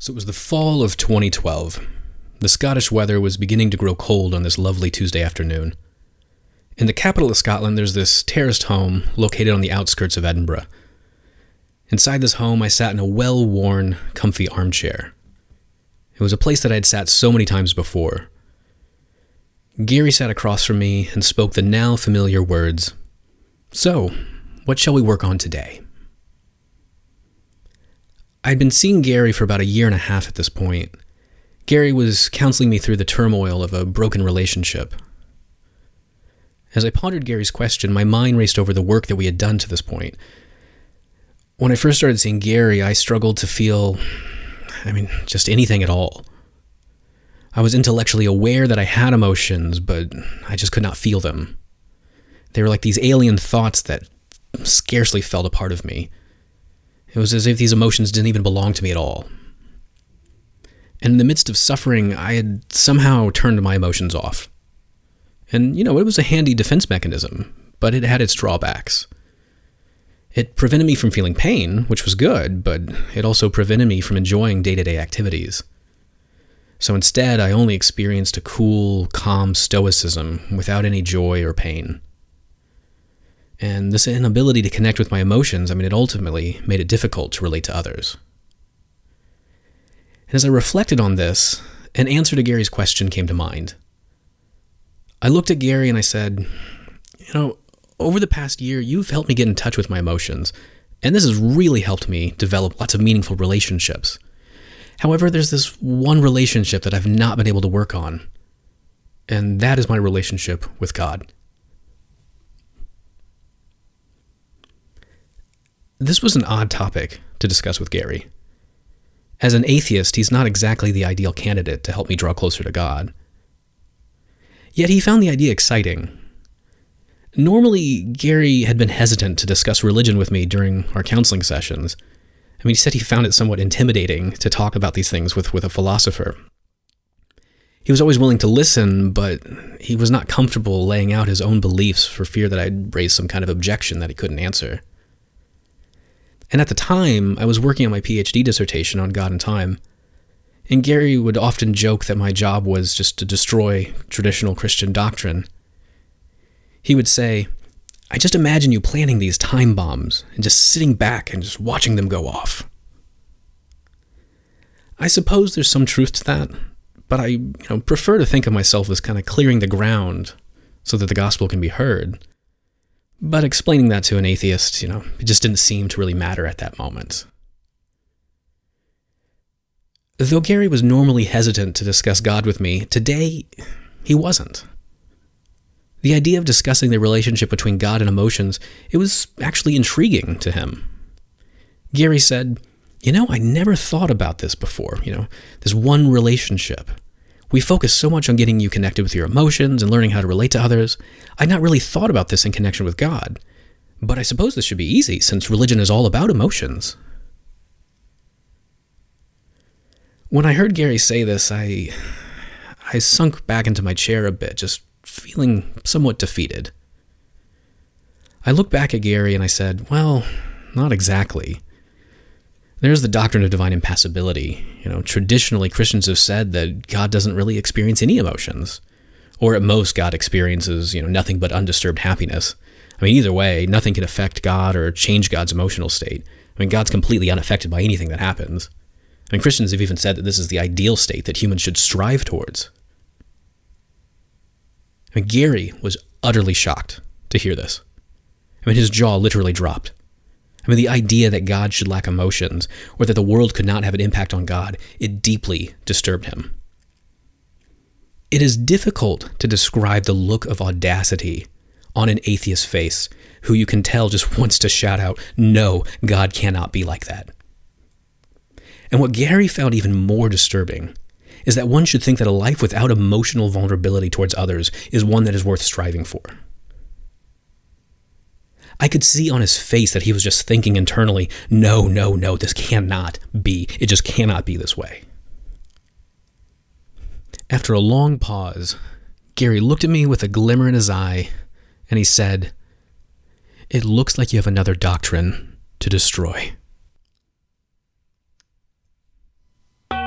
So it was the fall of 2012. The Scottish weather was beginning to grow cold on this lovely Tuesday afternoon. In the capital of Scotland, there's this terraced home located on the outskirts of Edinburgh. Inside this home, I sat in a well-worn, comfy armchair. It was a place that I had sat so many times before. Gary sat across from me and spoke the now familiar words, "So, what shall we work on today?" I'd been seeing Gary for about a year and a half at this point. Gary was counseling me through the turmoil of a broken relationship. As I pondered Gary's question, my mind raced over the work that we had done to this point. When I first started seeing Gary, I struggled to feel, just anything at all. I was intellectually aware that I had emotions, but I just could not feel them. They were like these alien thoughts that scarcely felt a part of me. It was as if these emotions didn't even belong to me at all. And in the midst of suffering, I had somehow turned my emotions off. And, it was a handy defense mechanism, but it had its drawbacks. It prevented me from feeling pain, which was good, but it also prevented me from enjoying day-to-day activities. So instead, I only experienced a cool, calm stoicism without any joy or pain. And this inability to connect with my emotions, it ultimately made it difficult to relate to others. And as I reflected on this, an answer to Gary's question came to mind. I looked at Gary and I said, over the past year, you've helped me get in touch with my emotions, and this has really helped me develop lots of meaningful relationships. However, there's this one relationship that I've not been able to work on, and that is my relationship with God. This was an odd topic to discuss with Gary. As an atheist, he's not exactly the ideal candidate to help me draw closer to God. Yet he found the idea exciting. Normally, Gary had been hesitant to discuss religion with me during our counseling sessions. He said he found it somewhat intimidating to talk about these things with a philosopher. He was always willing to listen, but he was not comfortable laying out his own beliefs for fear that I'd raise some kind of objection that he couldn't answer. And at the time, I was working on my PhD dissertation on God and time, and Gary would often joke that my job was just to destroy traditional Christian doctrine. He would say, "I just imagine you planting these time bombs and just sitting back and just watching them go off." I suppose there's some truth to that, but I prefer to think of myself as kind of clearing the ground so that the gospel can be heard. But explaining that to an atheist, it just didn't seem to really matter at that moment. Though Gary was normally hesitant to discuss God with me, today he wasn't. The idea of discussing the relationship between God and emotions, it was actually intriguing to him. Gary said, "I never thought about this before, this one relationship. We focus so much on getting you connected with your emotions and learning how to relate to others. I'd not really thought about this in connection with God. But I suppose this should be easy, since religion is all about emotions." When I heard Gary say this, I sunk back into my chair a bit, just feeling somewhat defeated. I looked back at Gary and I said, "Well, not exactly. There's the doctrine of divine impassibility. Traditionally Christians have said that God doesn't really experience any emotions. Or at most, God experiences, nothing but undisturbed happiness. Either way, nothing can affect God or change God's emotional state. God's completely unaffected by anything that happens. Christians have even said that this is the ideal state that humans should strive towards." Gary was utterly shocked to hear this. His jaw literally dropped. The idea that God should lack emotions, or that the world could not have an impact on God, it deeply disturbed him. It is difficult to describe the look of audacity on an atheist's face, who you can tell just wants to shout out, "No, God cannot be like that." And what Gary found even more disturbing is that one should think that a life without emotional vulnerability towards others is one that is worth striving for. I could see on his face that he was just thinking internally, no, this cannot be. It just cannot be this way. After a long pause, Gary looked at me with a glimmer in his eye, and he said, "It looks like you have another doctrine to destroy."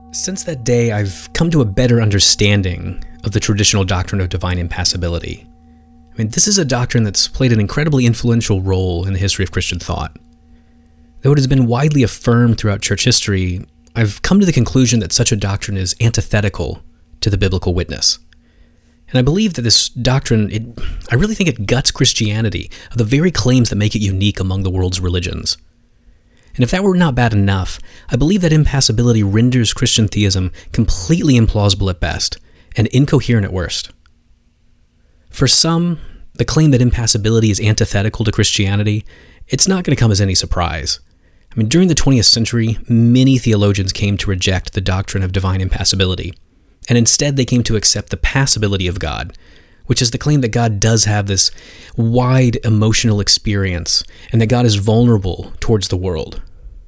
Since that day, I've come to a better understanding of the traditional doctrine of divine impassibility. This is a doctrine that's played an incredibly influential role in the history of Christian thought. Though it has been widely affirmed throughout church history, I've come to the conclusion that such a doctrine is antithetical to the biblical witness. And I believe that this doctrine, I really think it guts Christianity of the very claims that make it unique among the world's religions. And if that were not bad enough, I believe that impassibility renders Christian theism completely implausible at best and incoherent at worst. For some, the claim that impassibility is antithetical to Christianity, it's not going to come as any surprise. During the 20th century, many theologians came to reject the doctrine of divine impassibility, and instead they came to accept the passibility of God, which is the claim that God does have this wide emotional experience and that God is vulnerable towards the world.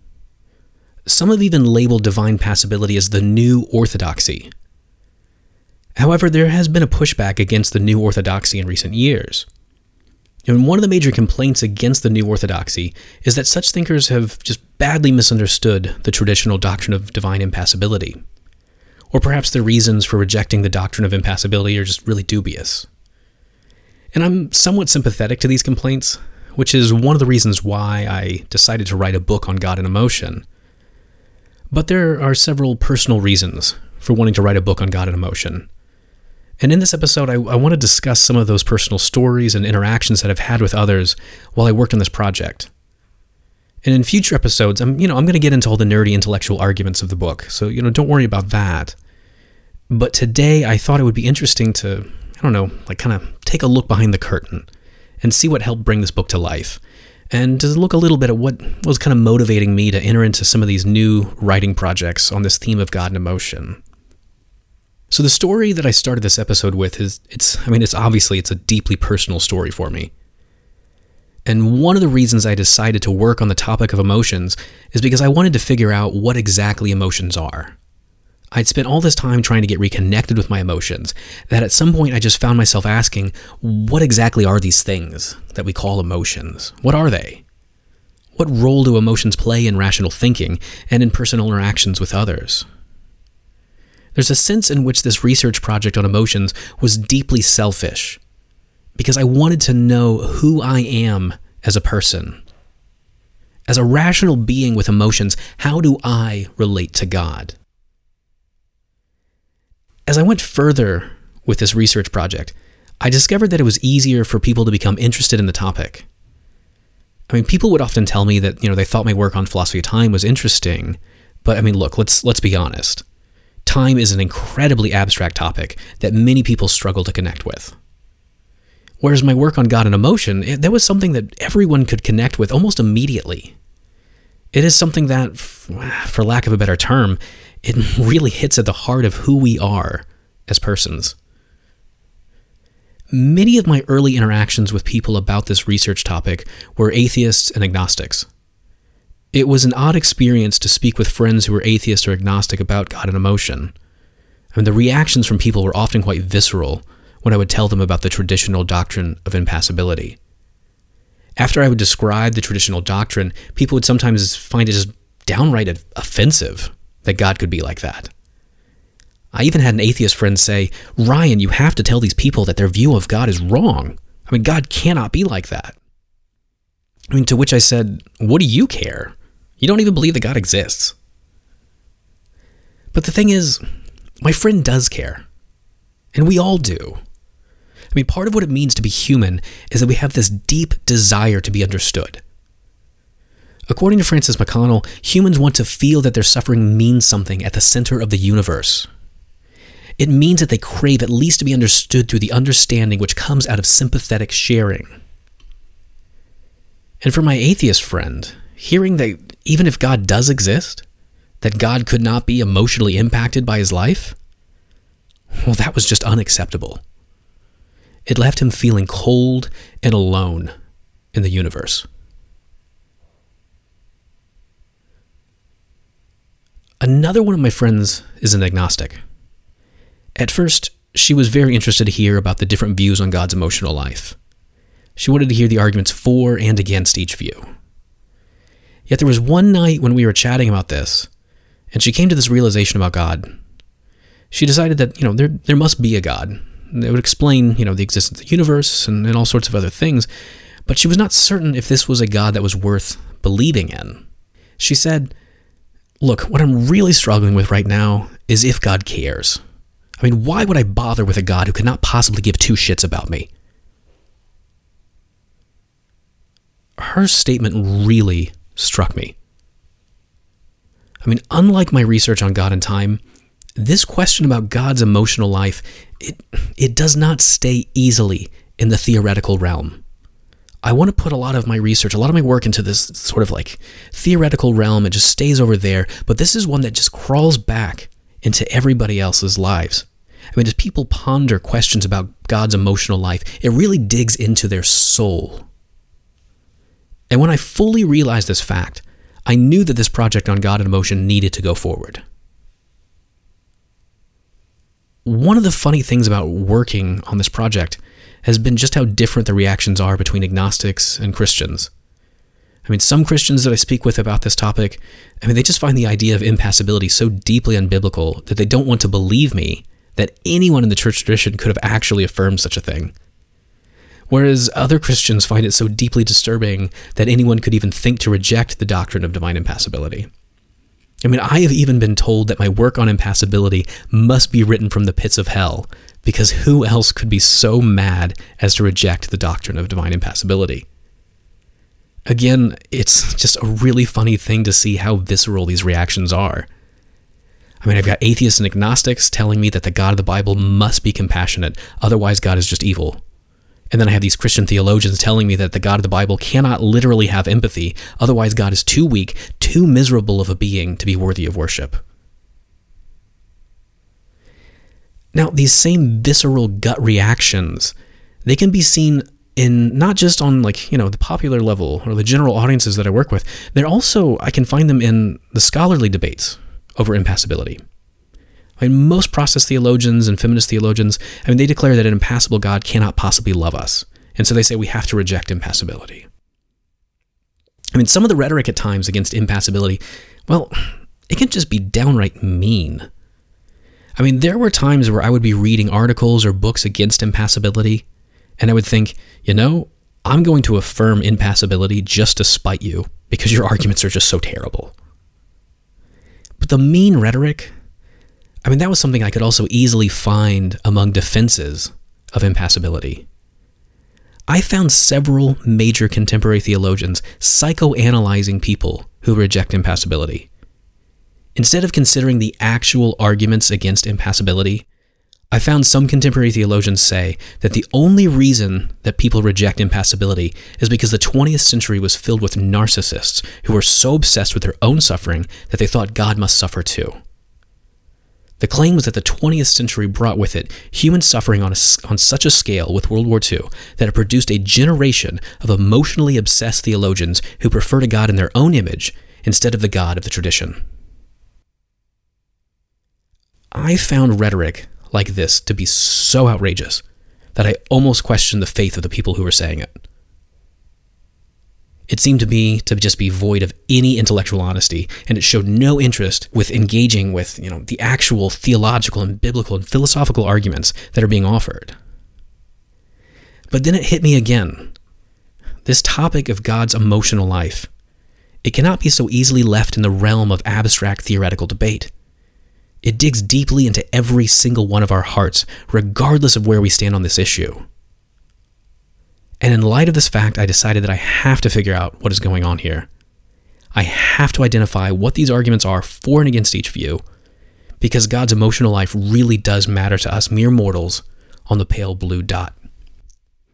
Some have even labeled divine passibility as the new orthodoxy. However, there has been a pushback against the new orthodoxy in recent years. And one of the major complaints against the new orthodoxy is that such thinkers have just badly misunderstood the traditional doctrine of divine impassibility. Or perhaps the reasons for rejecting the doctrine of impassibility are just really dubious. And I'm somewhat sympathetic to these complaints, which is one of the reasons why I decided to write a book on God and emotion. But there are several personal reasons for wanting to write a book on God and emotion. And in this episode, I want to discuss some of those personal stories and interactions that I've had with others while I worked on this project. And in future episodes, I'm going to get into all the nerdy intellectual arguments of the book, so don't worry about that. But today, I thought it would be interesting to, kind of take a look behind the curtain and see what helped bring this book to life, and to look a little bit at what was kind of motivating me to enter into some of these new writing projects on this theme of God and emotion. So the story that I started this episode with it's a deeply personal story for me. And one of the reasons I decided to work on the topic of emotions is because I wanted to figure out what exactly emotions are. I'd spent all this time trying to get reconnected with my emotions, that at some point I just found myself asking, what exactly are these things that we call emotions? What are they? What role do emotions play in rational thinking and in personal interactions with others? There's a sense in which this research project on emotions was deeply selfish, because I wanted to know who I am as a person. As a rational being with emotions, how do I relate to God? As I went further with this research project, I discovered that it was easier for people to become interested in the topic. People would often tell me that, they thought my work on philosophy of time was interesting, but look, let's be honest. Time is an incredibly abstract topic that many people struggle to connect with. Whereas my work on God and emotion, that was something that everyone could connect with almost immediately. It is something that, for lack of a better term, it really hits at the heart of who we are as persons. Many of my early interactions with people about this research topic were atheists and agnostics. It was an odd experience to speak with friends who were atheist or agnostic about God and emotion. The reactions from people were often quite visceral when I would tell them about the traditional doctrine of impassibility. After I would describe the traditional doctrine, people would sometimes find it just downright offensive that God could be like that. I even had an atheist friend say, "Ryan, you have to tell these people that their view of God is wrong. God cannot be like that." To which I said, "What do you care? You don't even believe that God exists." But the thing is, my friend does care. And we all do. Part of what it means to be human is that we have this deep desire to be understood. According to Francis McConnell, humans want to feel that their suffering means something at the center of the universe. It means that they crave at least to be understood through the understanding which comes out of sympathetic sharing. And for my atheist friend, hearing that even if God does exist, that God could not be emotionally impacted by his life, well, that was just unacceptable. It left him feeling cold and alone in the universe. Another one of my friends is an agnostic. At first, she was very interested to hear about the different views on God's emotional life. She wanted to hear the arguments for and against each view. Yet there was one night when we were chatting about this, and she came to this realization about God. She decided that, there must be a God. It would explain, the existence of the universe and all sorts of other things, but she was not certain if this was a God that was worth believing in. She said, "Look, what I'm really struggling with right now is if God cares. I mean, why would I bother with a God who could not possibly give two shits about me?" Her statement really struck me. I mean, unlike my research on God and time, this question about God's emotional life, it does not stay easily in the theoretical realm. I want to put a lot of my research, a lot of my work into this sort of like theoretical realm. It just stays over there, but this is one that just crawls back into everybody else's lives. I mean, as people ponder questions about God's emotional life, it really digs into their soul. And when I fully realized this fact, I knew that this project on God and emotion needed to go forward. One of the funny things about working on this project has been just how different the reactions are between agnostics and Christians. I mean, some Christians that I speak with about this topic, they just find the idea of impassibility so deeply unbiblical that they don't want to believe me that anyone in the church tradition could have actually affirmed such a thing. Whereas other Christians find it so deeply disturbing that anyone could even think to reject the doctrine of divine impassibility. I have even been told that my work on impassibility must be written from the pits of hell, because who else could be so mad as to reject the doctrine of divine impassibility? Again, it's just a really funny thing to see how visceral these reactions are. I've got atheists and agnostics telling me that the God of the Bible must be compassionate, otherwise God is just evil. And then I have these Christian theologians telling me that the God of the Bible cannot literally have empathy, otherwise God is too weak, too miserable of a being to be worthy of worship. Now, these same visceral gut reactions, they can be seen in not just on the popular level or the general audiences that I work with. I can find them in the scholarly debates over impassibility. Most process theologians and feminist theologians, they declare that an impassible God cannot possibly love us. And so they say we have to reject impassibility. Some of the rhetoric at times against impassibility, well, it can just be downright mean. There were times where I would be reading articles or books against impassibility, and I would think, I'm going to affirm impassibility just to spite you because your arguments are just so terrible. But the mean rhetoric, that was something I could also easily find among defenses of impassibility. I found several major contemporary theologians psychoanalyzing people who reject impassibility. Instead of considering the actual arguments against impassibility, I found some contemporary theologians say that the only reason that people reject impassibility is because the 20th century was filled with narcissists who were so obsessed with their own suffering that they thought God must suffer too. The claim was that the 20th century brought with it human suffering on such a scale with World War II that it produced a generation of emotionally obsessed theologians who preferred a God in their own image instead of the God of the tradition. I found rhetoric like this to be so outrageous that I almost questioned the faith of the people who were saying it. It seemed to me to just be void of any intellectual honesty, and it showed no interest with engaging with, the actual theological and biblical and philosophical arguments that are being offered. But then it hit me again. This topic of God's emotional life, it cannot be so easily left in the realm of abstract theoretical debate. It digs deeply into every single one of our hearts, regardless of where we stand on this issue. And in light of this fact, I decided that I have to figure out what is going on here. I have to identify what these arguments are for and against each view, because God's emotional life really does matter to us mere mortals on the pale blue dot.